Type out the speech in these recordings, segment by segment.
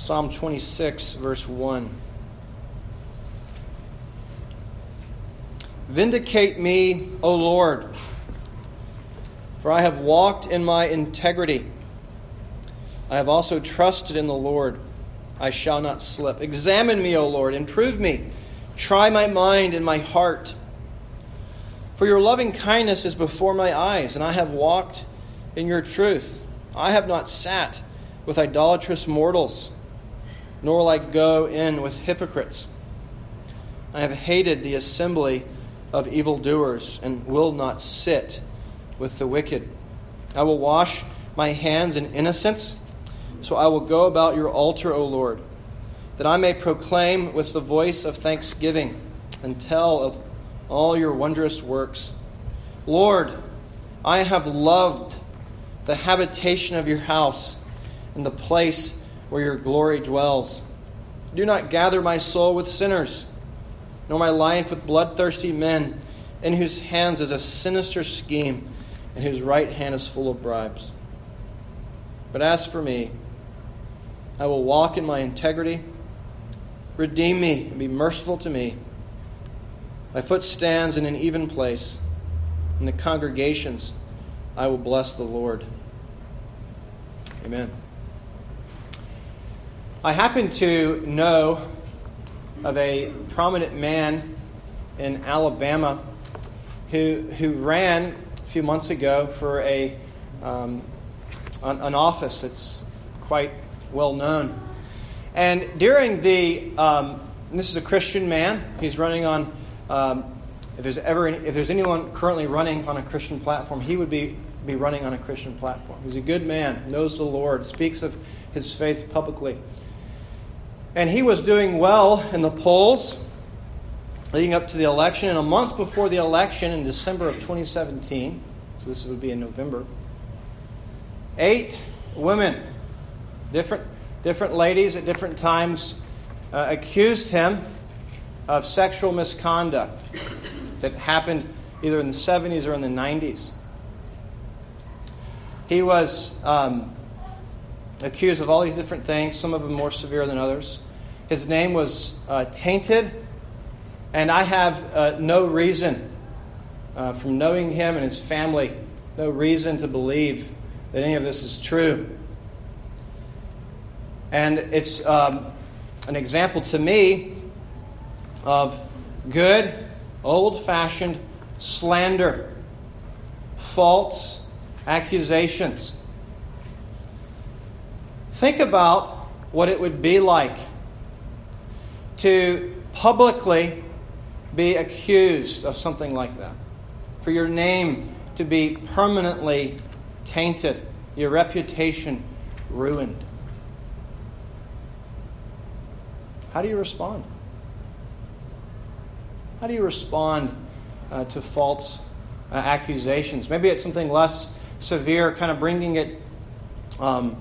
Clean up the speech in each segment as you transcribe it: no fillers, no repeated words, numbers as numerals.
Psalm 26, verse 1. Vindicate me, O Lord, for I have walked in my integrity. I have also trusted in the Lord. I shall not slip. Examine me, O Lord, and prove me. Try my mind and my heart. For your loving kindness is before my eyes, and I have walked in your truth. I have not sat with idolatrous mortals, nor will I go in with hypocrites. I have hated the assembly of evildoers, and will not sit with the wicked. I will wash my hands in innocence, so I will go about your altar, O Lord, that I may proclaim with the voice of thanksgiving and tell of all your wondrous works. Lord, I have loved the habitation of your house and the place where your glory dwells. Do not gather my soul with sinners, nor my life with bloodthirsty men, in whose hands is a sinister scheme, and whose right hand is full of bribes. But as for me, I will walk in my integrity. Redeem me and be merciful to me. My foot stands in an even place. In the congregations, I will bless the Lord. Amen. I happen to know of a prominent man in Alabama who ran a few months ago for an office that's quite well known. And during this is a Christian man. He's running on. If there's anyone currently running on a Christian platform, he would be running on a Christian platform. He's a good man, knows the Lord, speaks of his faith publicly. And he was doing well in the polls leading up to the election. And a month before the election, in December of 2017, so this would be in November, 8 women, different ladies at different times, accused him of sexual misconduct that happened either in the 70s or in the 90s. He was accused of all these different things, some of them more severe than others. His name was tainted, and I have no reason, from knowing him and his family, no reason to believe that any of this is true. And it's an example to me of good, old-fashioned slander, false accusations. Think about what it would be like to publicly be accused of something like that, for your name to be permanently tainted, your reputation ruined. How do you respond? How do you respond to false accusations? Maybe it's something less severe, kind of bringing it home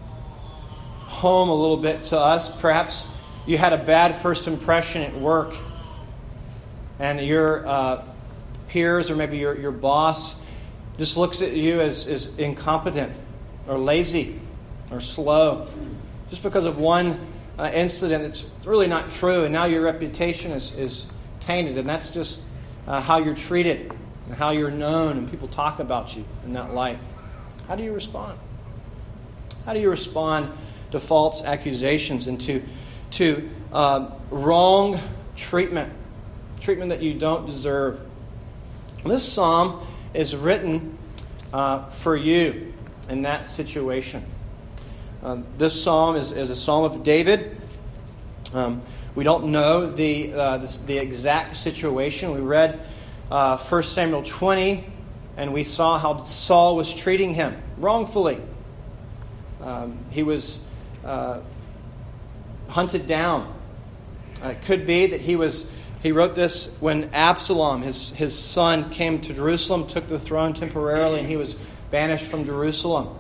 a little bit to us. Perhaps you had a bad first impression at work, and your peers or maybe your boss just looks at you as incompetent or lazy or slow, just because of one incident that's really not true, and now your reputation is tainted, and that's just how you're treated and how you're known, and people talk about you in that light. How do you respond? How do you respond to false accusations and to wrong treatment that you don't deserve? This psalm is written for you in that situation. This psalm is a psalm of David. We don't know the exact situation. We read 1 Samuel 20, and we saw how Saul was treating him wrongfully. He was hunted down. It could be that he wrote this when Absalom, his son, came to Jerusalem, took the throne temporarily, and he was banished from Jerusalem.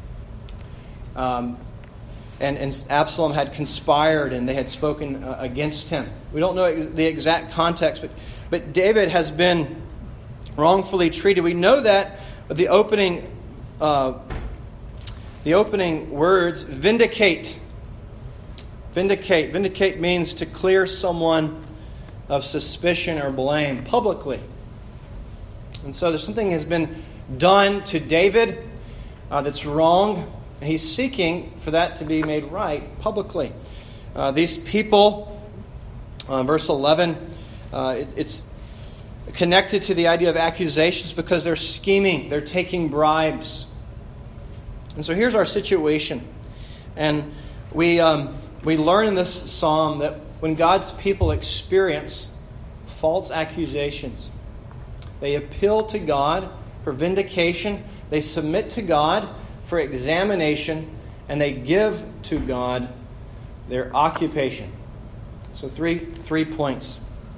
And Absalom had conspired, and they had spoken against him. We don't know the exact context, but David has been wrongfully treated. We know that the opening words, vindicate. Vindicate. Vindicate means to clear someone of suspicion or blame publicly. And so there's something has been done to David that's wrong, and he's seeking for that to be made right publicly. These people, verse 11, it's connected to the idea of accusations because they're scheming, they're taking bribes. And so here's our situation. And we learn in this psalm that when God's people experience false accusations, they appeal to God for vindication, they submit to God for examination, and they give to God their occupation. So three points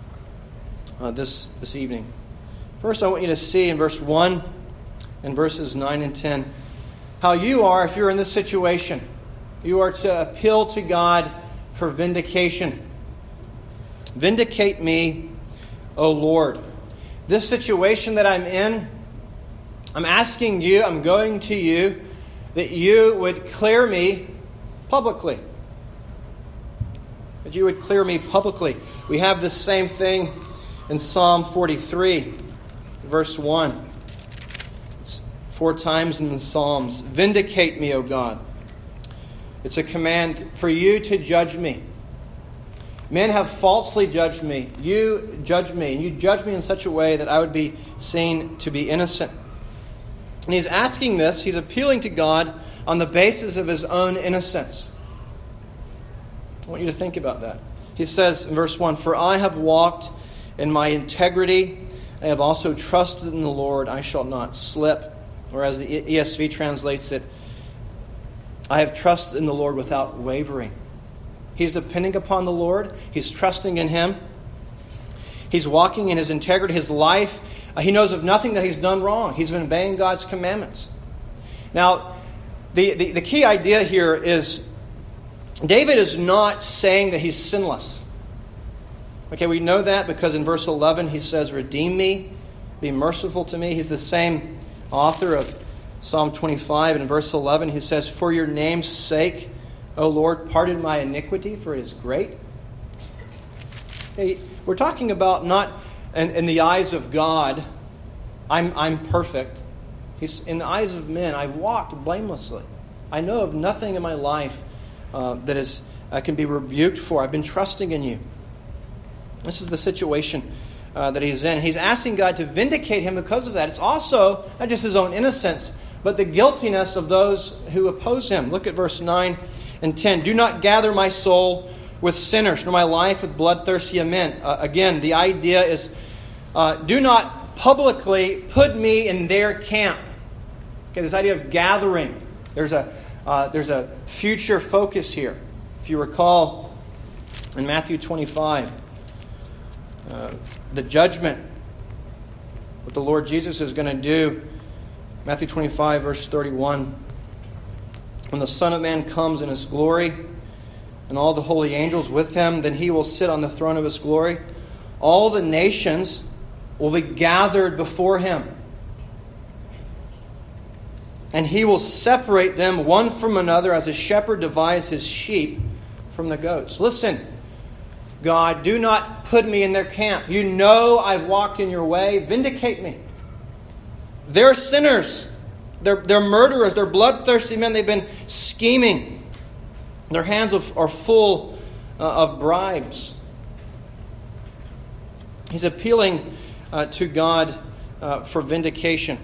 this evening. First, I want you to see in verse 1 and verses 9 and 10 how you are, if you're in this situation, you are to appeal to God for vindication. Vindicate me, O Lord. This situation that I'm in, I'm asking you, I'm going to you, that you would clear me publicly. That you would clear me publicly. We have the same thing in Psalm 43, verse 1. It's 4 times in the Psalms. Vindicate me, O God. It's a command for you to judge me. Men have falsely judged me. You judge me, and you judge me in such a way that I would be seen to be innocent. And he's asking this, he's appealing to God on the basis of his own innocence. I want you to think about that. He says in verse 1, "For I have walked in my integrity, I have also trusted in the Lord, I shall not slip." Or as the ESV translates it, I have trusted in the Lord without wavering. He's depending upon the Lord. He's trusting in Him. He's walking in His integrity, His life. He knows of nothing that he's done wrong. He's been obeying God's commandments. Now, the key idea here is David is not saying that he's sinless. Okay, we know that because in verse 11 he says, "Redeem me, be merciful to me." He's the same author of Psalm 25. And in verse 11 he says, "For your name's sake, O Lord, pardon my iniquity, for it is great." Okay, we're talking about not in the eyes of God, I'm perfect. He's in the eyes of men, I walked blamelessly. I know of nothing in my life that I can be rebuked for. I've been trusting in you. This is the situation that he's in. He's asking God to vindicate him because of that. It's also not just his own innocence, but the guiltiness of those who oppose him. Look at verse 9 and 10. "Do not gather my soul with sinners, nor my life with bloodthirsty men." Again, the idea is do not publicly put me in their camp. Okay, this idea of gathering. There's a future focus here. If you recall, in Matthew 25, the judgment, what the Lord Jesus is going to do. Matthew 25, verse 31. "When the Son of Man comes in His glory, and all the holy angels with Him, then He will sit on the throne of His glory. All the nations will be gathered before Him. And He will separate them one from another as a shepherd divides his sheep from the goats." Listen, God, do not put me in their camp. You know I've walked in your way. Vindicate me. They're sinners. They're murderers. They're bloodthirsty men. They've been scheming. Their hands are full of bribes. He's appealing to God for vindication.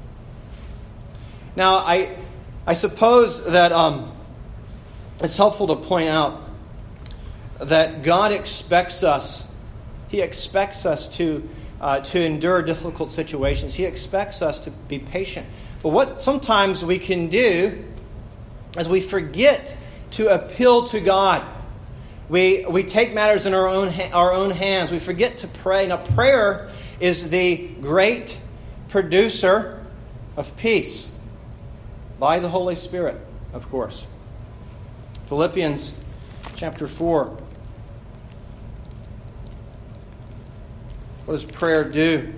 Now, I suppose that it's helpful to point out that God expects us. He expects us to endure difficult situations. He expects us to be patient. But what sometimes we can do is we forget to appeal to God. We take matters in our own hands. We forget to pray. Now, prayer is the great producer of peace by the Holy Spirit, of course. Philippians chapter 4. What does prayer do?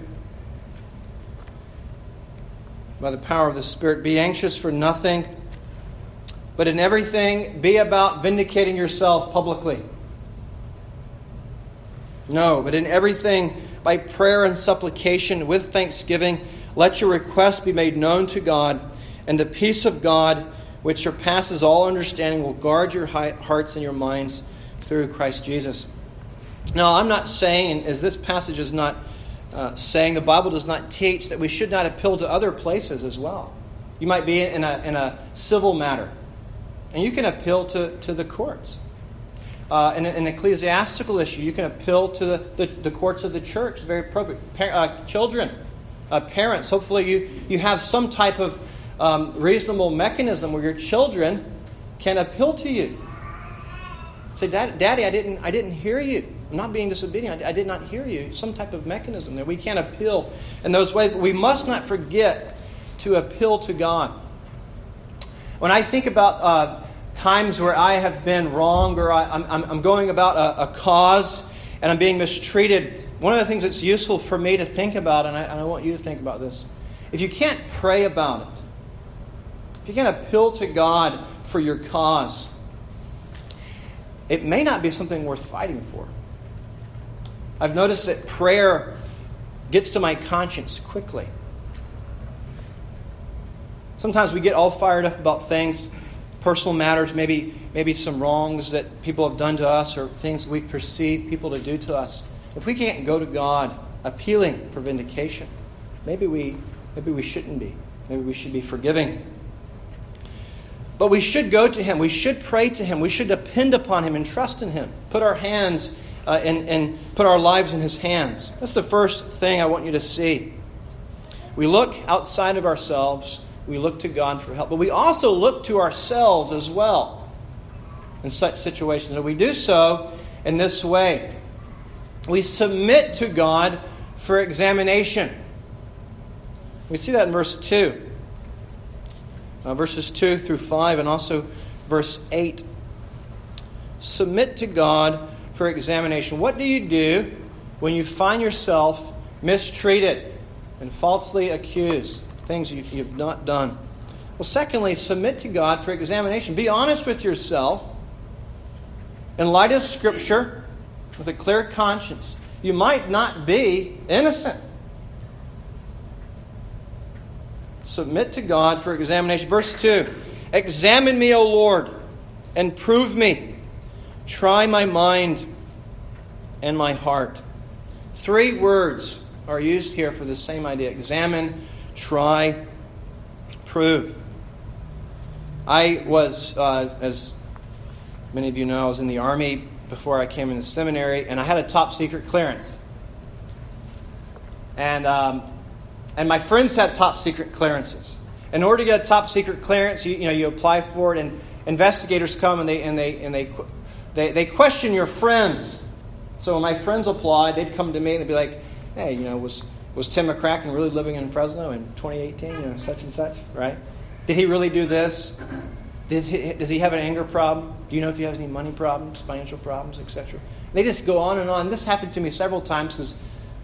By the power of the Spirit, "Be anxious for nothing, but in everything be about vindicating yourself publicly. No, but in everything by prayer and supplication with thanksgiving, let your requests be made known to God, and the peace of God, which surpasses all understanding, will guard your hearts and your minds through Christ Jesus. Now, I'm not saying, as this passage is not saying, the Bible does not teach that we should not appeal to other places as well. You might be in a civil matter, and you can appeal to the courts. In an ecclesiastical issue, you can appeal to the courts of the church. It's very appropriate. Children, parents, hopefully you have some type of reasonable mechanism where your children can appeal to you. Say, Daddy, I didn't hear you. I'm not being disobedient. I did not hear you. Some type of mechanism there. We can't appeal in those ways, but we must not forget to appeal to God. When I think about times where I have been wronged, or I'm going about a cause and I'm being mistreated, one of the things that's useful for me to think about, and I want you to think about this, if you can't pray about it, if you can't appeal to God for your cause, it may not be something worth fighting for. I've noticed that prayer gets to my conscience quickly. Sometimes we get all fired up about things, personal matters, maybe some wrongs that people have done to us or things we perceive people to do to us. If we can't go to God appealing for vindication, maybe we shouldn't be. Maybe we should be forgiving. But we should go to Him. We should pray to Him. We should depend upon Him and trust in Him. Put our hands and put our lives in His hands. That's the first thing I want you to see. We look outside of ourselves. We look to God for help. But we also look to ourselves as well in such situations. And we do so in this way. We submit to God for examination. We see that in verse 2. Verses 2 through 5 and also verse 8. Submit to God for examination. What do you do when you find yourself mistreated and falsely accused? Things you've not done. Well, secondly, submit to God for examination. Be honest with yourself in light of Scripture with a clear conscience. You might not be innocent. Submit to God for examination. Verse 2. Examine me, O Lord, and prove me. Try my mind and my heart. 3 words are used here for the same idea. Examine, try, prove. I was, as many of you know, I was in the Army before I came into seminary, and I had a top secret clearance. And my friends had top secret clearances. In order to get a top secret clearance, you apply for it, and investigators come and they question your friends. So when my friends applied, they'd come to me and they'd be like, "Hey, was Tim McCracken really living in Fresno in 2018? Such and such, right? Did he really do this? Does he have an anger problem? Do you know if he has any money problems, financial problems, etc.?" They just go on and on. This happened to me several times because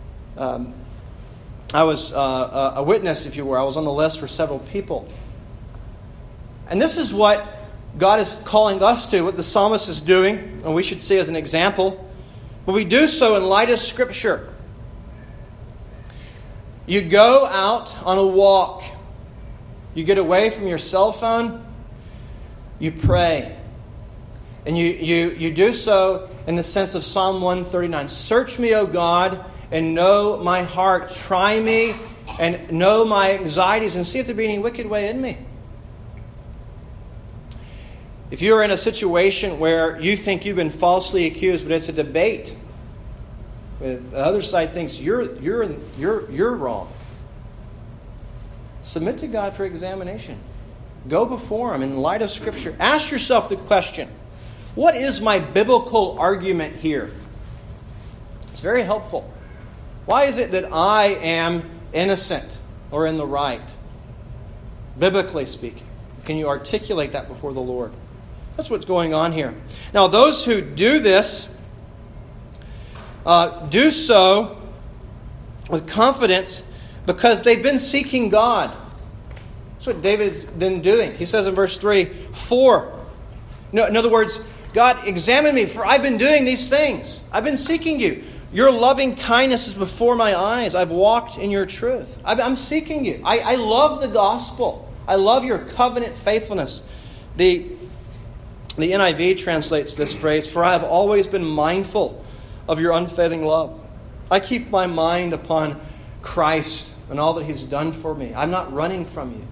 I was a witness, if you were. I was on the list for several people. And this is what God is calling us to, what the psalmist is doing, and we should see as an example. But we do so in light of Scripture. You go out on a walk. You get away from your cell phone. You pray. And you do so in the sense of Psalm 139. Search me, O God, and know my heart. Try me and know my anxieties and see if there be any wicked way in me. If you're in a situation where you think you've been falsely accused, but it's a debate, the other side thinks you're wrong, submit to God for examination. Go before Him in light of Scripture. Ask yourself the question, what is my biblical argument here? It's very helpful. Why is it that I am innocent or in the right? Biblically speaking. Can you articulate that before the Lord? That's what's going on here. Now, those who do this do so with confidence because they've been seeking God. That's what David's been doing. He says in verse 3, "For." No, in other words, God, examine me, for I've been doing these things. I've been seeking you. Your loving kindness is before my eyes. I've walked in your truth. I'm seeking you. I love the gospel. I love your covenant faithfulness. The NIV translates this phrase, "For I have always been mindful of your unfailing love. I keep my mind upon Christ and all that He's done for me. I'm not running from you."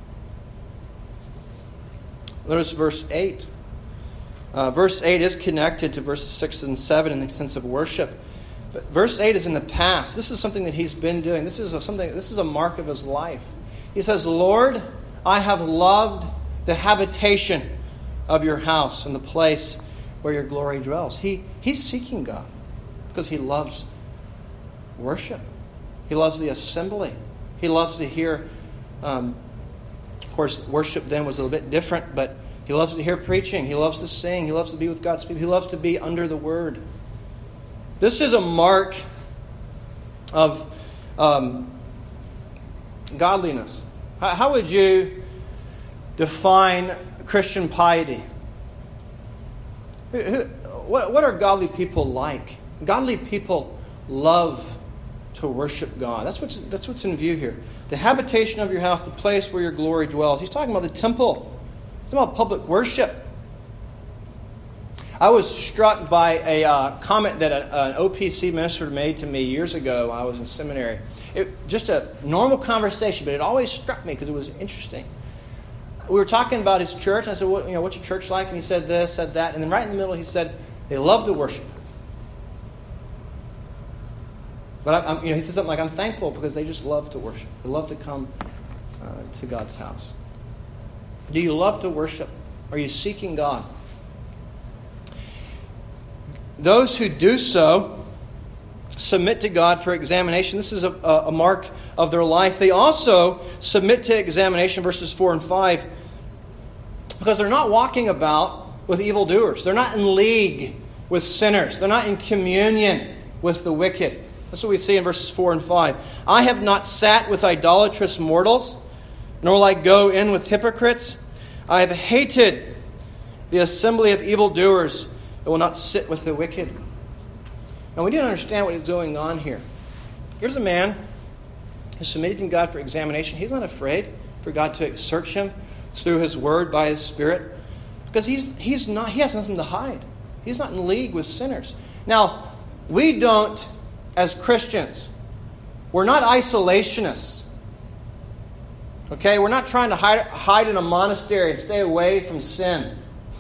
Notice verse 8. Verse 8 is connected to verses 6 and 7 in the sense of worship. But verse 8 is in the past. This is something that he's been doing. This is a mark of his life. He says, "Lord, I have loved the habitation of your house and the place where your glory dwells." He's seeking God because he loves worship. He loves the assembly. He loves to hear, of course, worship then was a little bit different, but he loves to hear preaching. He loves to sing. He loves to be with God's people. He loves to be under the Word. This is a mark of godliness. How would you define Christian piety? What are godly people like? Godly people love to worship God. That's what's in view here. The habitation of your house, the place where your glory dwells. He's talking about the temple. He's talking about public worship. I was struck by a comment that an OPC minister made to me years ago when I was in seminary. Just a normal conversation, but it always struck me because it was interesting. We were talking about his church, and I said, "What's your church like?" And he said this, said that, and then right in the middle he said, "They love to worship." But he said something like, "I'm thankful because they just love to worship. They love to come to God's house." Do you love to worship? Are you seeking God? Those who do so submit to God for examination. This is a mark of their life. They also submit to examination, verses 4 and 5, because they're not walking about with evildoers. They're not in league with sinners. They're not in communion with the wicked. That's what we see in verses 4 and 5. "I have not sat with idolatrous mortals, nor will I go in with hypocrites. I have hated the assembly of evildoers, and will not sit with the wicked." Now we need to understand what is going on here. Here's a man who's submitted to God for examination. He's not afraid for God to search him through His Word by His Spirit, because he has nothing to hide. He's not in league with sinners. Now, we don't, as Christians, we're not isolationists. Okay? We're not trying to hide in a monastery and stay away from sin.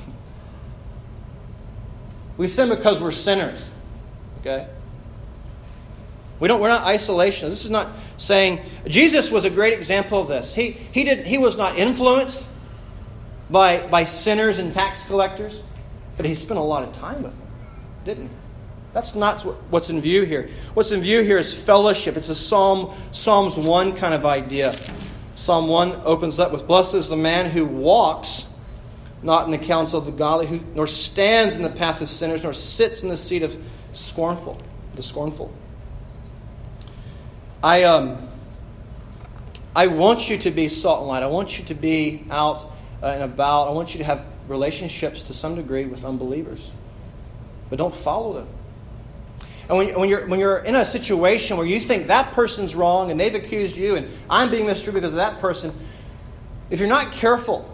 We sin because we're sinners. Okay? We're not isolationists. This is not saying Jesus was a great example of this. He was not influenced by sinners and tax collectors, but he spent a lot of time with them, didn't he? That's not what's in view here. What's in view here is fellowship. It's a Psalms 1 kind of idea. Psalm 1 opens up with, "Blessed is the man who walks not in the counsel of the godly, nor stands in the path of sinners, nor sits in the seat of the scornful." I want you to be salt and light. I want you to be out and about. I want you to have relationships to some degree with unbelievers, but don't follow them. And when you're in a situation where you think that person's wrong and they've accused you and I'm being mistreated because of that person, if you're not careful,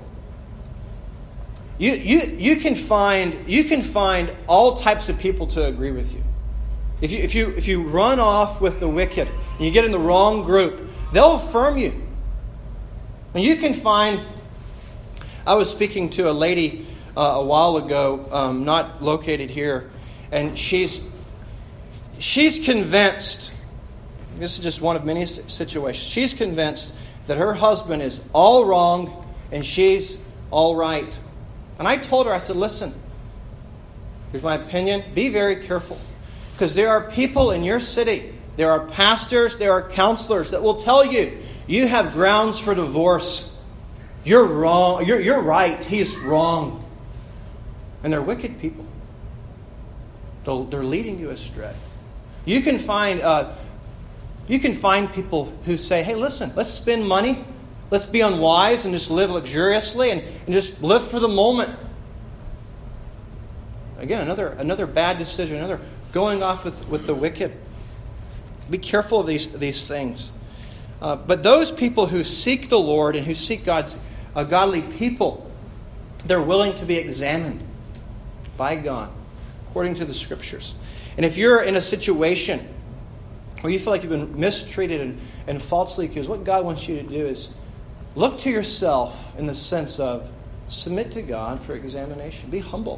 you can find all types of people to agree with you. If you run off with the wicked and you get in the wrong group, they'll affirm you. And you can find. I was speaking to a lady a while ago, not located here, and she's convinced. This is just one of many situations. She's convinced that her husband is all wrong and she's all right. And I told her, I said, "Listen, here's my opinion. Be very careful. Because there are people in your city, there are pastors, there are counselors that will tell you, you have grounds for divorce. You're wrong. You're right. He's wrong." And they're wicked people. They're leading you astray. You can find people who say, "Hey, listen, let's spend money let's be unwise and just live luxuriously and just live for the moment. Again, another bad decision, another going off with the wicked. Be careful of these things. But those people who seek the Lord and who seek God's godly people, they're willing to be examined by God, according to the Scriptures. And if you're in a situation where you feel like you've been mistreated and falsely accused, what God wants you to do is look to yourself in the sense of submit to God for examination. Be humble.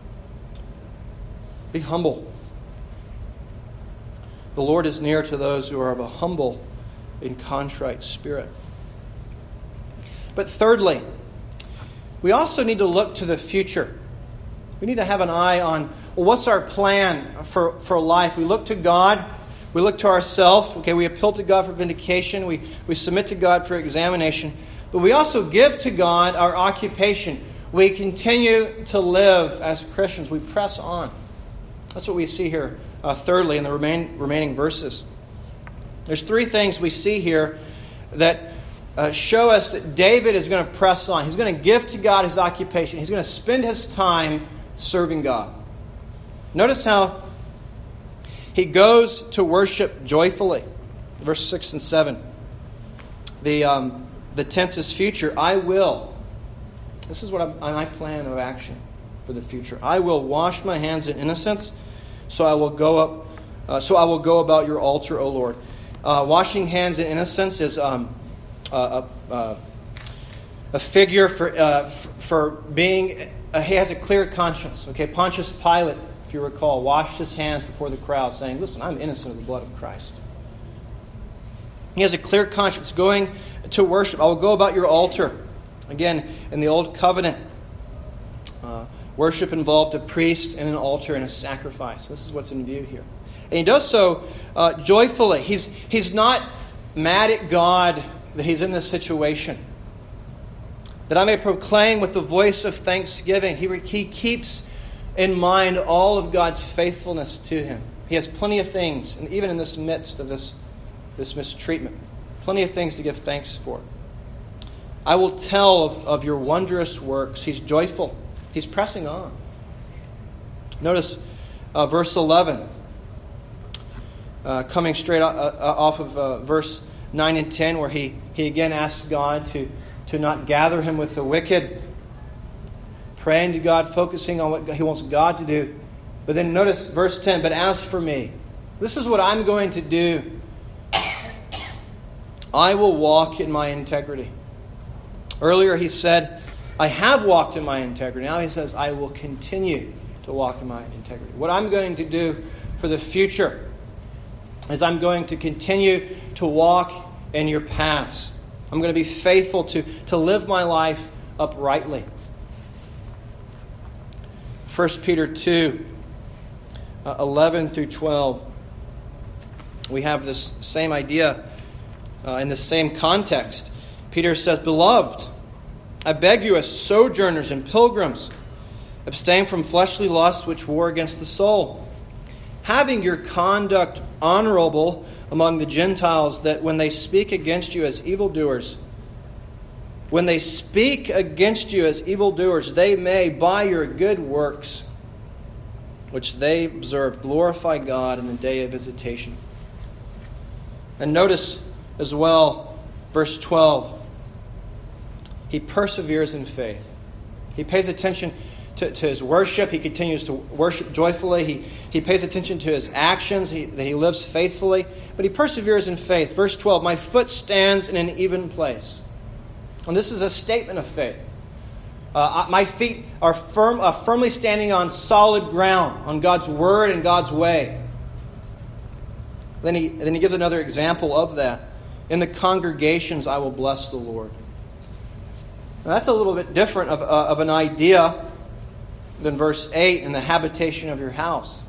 Be humble. The Lord is near to those who are of a humble and contrite spirit. But thirdly, we also need to look to the future. We need to have an eye on, well, what's our plan for life? We look to God. We look to ourselves. Okay, we appeal to God for vindication. We submit to God for examination. But we also give to God our occupation. We continue to live as Christians. We press on. That's what we see here, thirdly, in the remaining verses. There's three things we see here that show us that David is going to press on. He's going to give to God his occupation. He's going to spend his time serving God. Notice how he goes to worship joyfully. Verse 6 and 7. The tense is future. I will. This is what my plan of action for the future. I will wash my hands in innocence, so I will go about your altar, O Lord. Washing hands in innocence is a figure for being. He has a clear conscience. Okay, Pontius Pilate, if you recall, washed his hands before the crowd, saying, "Listen, I'm innocent of the blood of Christ." He has a clear conscience, going to worship. I will go about your altar. Again, in the Old Covenant, worship involved a priest and an altar and a sacrifice. This is what's in view here. And he does so joyfully. He's not mad at God that he's in this situation. That I may proclaim with the voice of thanksgiving. He keeps in mind all of God's faithfulness to him. He has plenty of things, and even in this midst of this mistreatment, plenty of things to give thanks for. I will tell of your wondrous works. He's joyful. He's pressing on. Notice verse 11. Coming straight off of verse 9 and 10, where he again asks God to not gather him with the wicked. Praying to God, focusing on what he wants God to do. But then notice verse 10, but as for me, this is what I'm going to do. I will walk in my integrity. Earlier he said, I have walked in my integrity. Now he says, I will continue to walk in my integrity. What I'm going to do for the future is I'm going to continue to walk in your paths. I'm going to be faithful to live my life uprightly. 1 Peter 2, 11 through 12. We have this same idea in the same context. Peter says, Beloved, I beg you as sojourners and pilgrims, abstain from fleshly lusts which war against the soul, having your conduct honorable among the Gentiles, that when they speak against you as evildoers, they may, by your good works, which they observe, glorify God in the day of visitation. And notice as well, verse 12, he perseveres in faith. He pays attention to his worship. He continues to worship joyfully. He pays attention to his actions, that he lives faithfully. But he perseveres in faith. Verse 12, my foot stands in an even place. And this is a statement of faith. My feet are firmly standing on solid ground, on God's word and God's way. Then he gives another example of that. In the congregations I will bless the Lord. Now, that's a little bit different of an idea than verse 8, in the habitation of your house.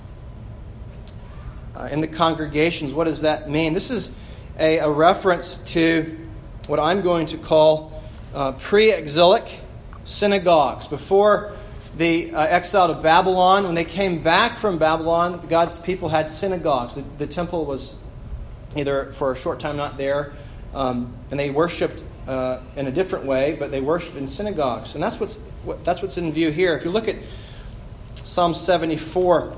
In the congregations, what does that mean? This is a reference to what I'm going to call pre-exilic synagogues. Before the exile to Babylon, when they came back from Babylon, God's people had synagogues. The temple was either for a short time not there, and they worshipped in a different way, but they worshiped in synagogues. And that's what's in view here. If you look at Psalm 74,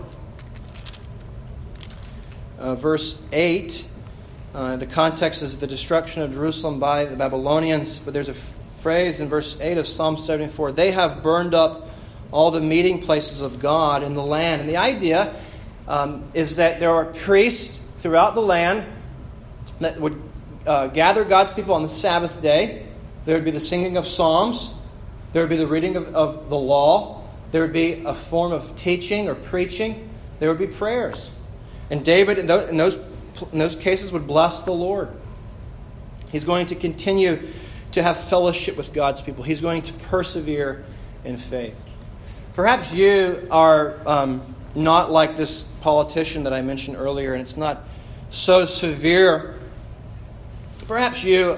verse 8, the context is the destruction of Jerusalem by the Babylonians. But there's a phrase in verse 8 of Psalm 74, they have burned up all the meeting places of God in the land. And the idea is that there are priests throughout the land that would gather God's people on the Sabbath day. There would be the singing of psalms. There would be the reading of the law. There would be a form of teaching or preaching. There would be prayers. And David, in those cases, would bless the Lord. He's going to continue to have fellowship with God's people. He's going to persevere in faith. Perhaps you are not like this politician that I mentioned earlier, and it's not so severe. Perhaps you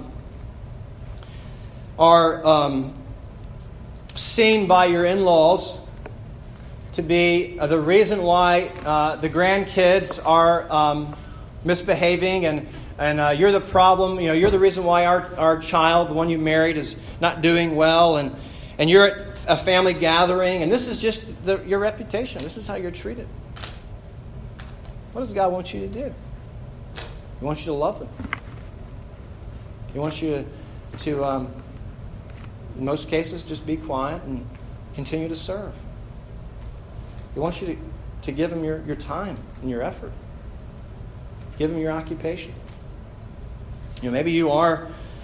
are seen by your in-laws to be the reason why the grandkids are misbehaving, and you're the problem. You know, you're the reason why our child, the one you married, is not doing well, and you're at a family gathering, and this is just your reputation. This is how you're treated. What does God want you to do? He wants you to love them. He wants you to in most cases, just be quiet and continue to serve. He wants you to give him your time and your effort. Give him your occupation. You know, maybe you are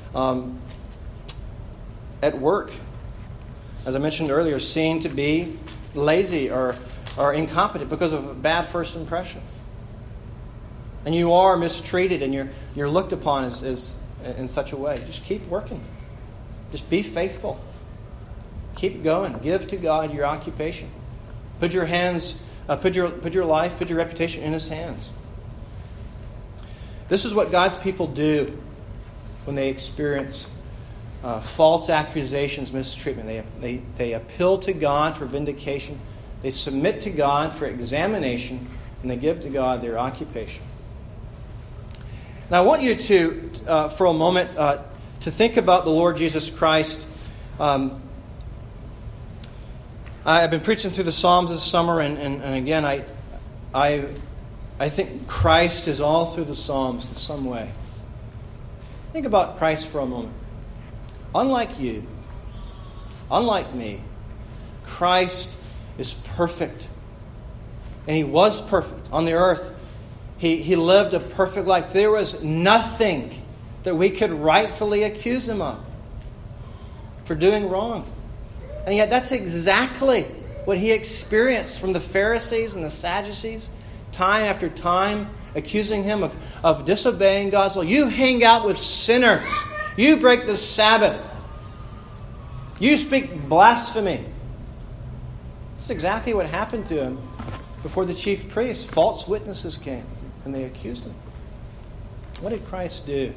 at work, as I mentioned earlier, seen to be lazy or incompetent because of a bad first impression. And you are mistreated and you're looked upon as in such a way. Just keep working. Just be faithful. Keep going. Give to God your occupation. Put your hands, put your life, put your reputation in His hands. This is what God's people do when they experience false accusations, mistreatment. They appeal to God for vindication. They submit to God for examination, and they give to God their occupation. Now, I want you to, for a moment, to think about the Lord Jesus Christ. I've been preaching through the Psalms this summer, and again, I think Christ is all through the Psalms in some way. Think about Christ for a moment. Unlike you, unlike me, Christ is perfect. And He was perfect on the earth. He lived a perfect life. There was nothing that we could rightfully accuse Him of for doing wrong. And yet that's exactly what He experienced from the Pharisees and the Sadducees, time after time, accusing Him of disobeying God's law. You hang out with sinners. You break the Sabbath. You speak blasphemy. This is exactly what happened to Him before the chief priests. False witnesses came and they accused Him. What did Christ do?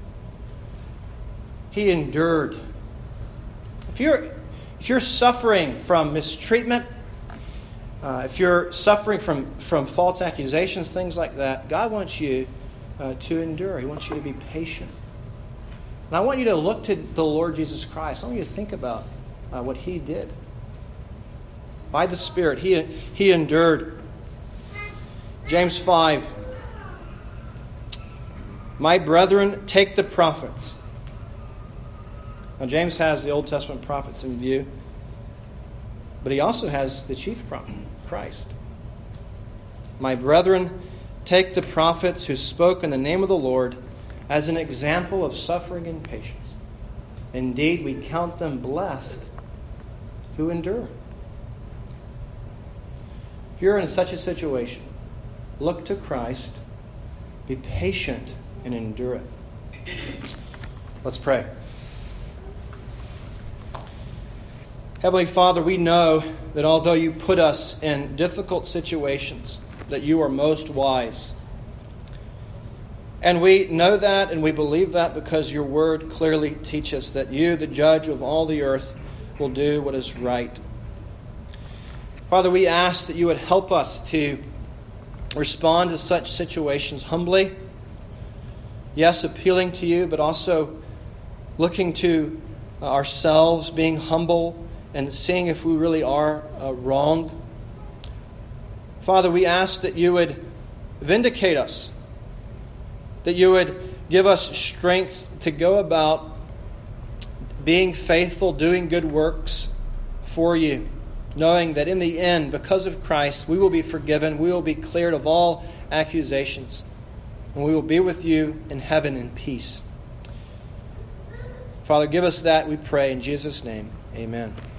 He endured. If you're suffering from mistreatment, if you're suffering from false accusations, things like that, God wants you to endure. He wants you to be patient. And I want you to look to the Lord Jesus Christ. I want you to think about what He did. By the Spirit, He endured. James 5. My brethren, take the prophets. Now, James has the Old Testament prophets in view, but he also has the chief prophet, Christ. My brethren, take the prophets who spoke in the name of the Lord as an example of suffering and patience. Indeed, we count them blessed who endure. If you're in such a situation, look to Christ, be patient, and endure it. Let's pray. Heavenly Father, we know that although You put us in difficult situations, that You are most wise. And we know that and we believe that because Your Word clearly teaches that You, the judge of all the earth, will do what is right. Father, we ask that You would help us to respond to such situations humbly. Yes, appealing to You, but also looking to ourselves, being humble, and seeing if we really are wrong. Father, we ask that you would vindicate us, that you would give us strength to go about being faithful, doing good works for you, knowing that in the end, because of Christ, we will be forgiven, we will be cleared of all accusations, and we will be with you in heaven in peace. Father, give us that, we pray, in Jesus' name. Amen.